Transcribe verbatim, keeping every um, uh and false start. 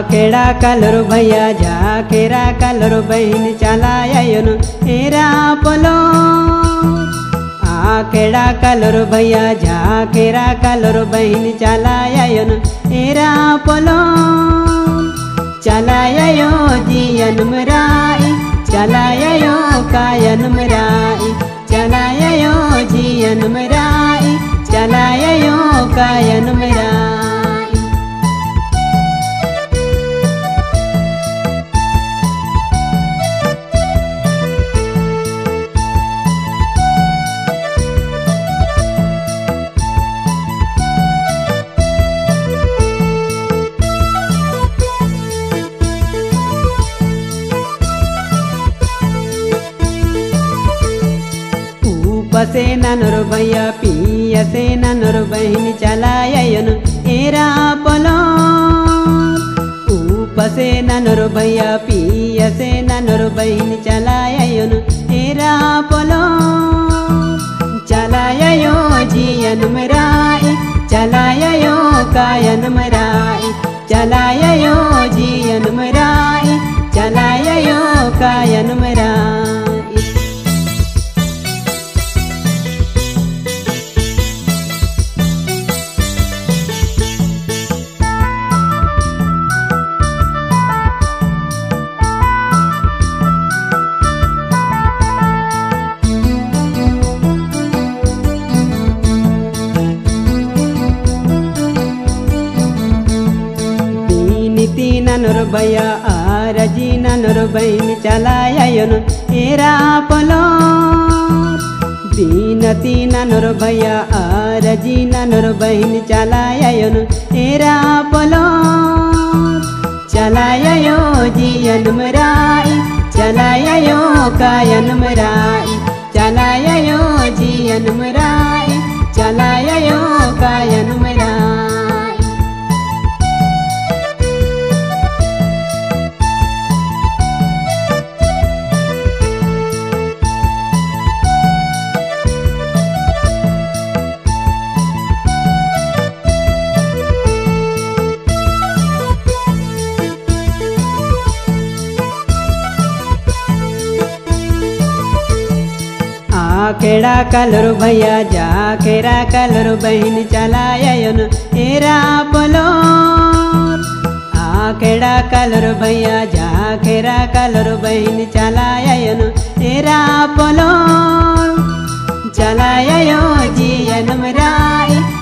केड़ा कलर भैया जा केरा कलर बहन चलायन एरा पलो आ केड़ा कलर भैया जा केरा कलर बहन चलायन एरा पलो चलायो जियन मराई चलायो कायन मराई चलायो जियन मराई चलायो कायन मराई। पसे ननर भैया पिया से ननर बहन चलायन एरा पलो ऊपसे ननर भैया पिया से ननर बहन चलायन एरा पलो चलायो जियन मराई चलायो कायन मराई चलायो जियन मराई चलायो कायन मराई। ननर भैया आरजी ननर बहन चलायन एरा पलो बीनती ननर भैया आरजी ननर बहन चलायन एरा पलो चलायो जियन मराई चलायो कायन मराई चलायो जियन मराई चलायो कायन मराई। केड़ा कलर भैया जा केरा कलर बहन चलायन एरा पलो आ केड़ा कलर भैया जा केरा कलर बहन चलायन एरा पलो चलायो जियन मराई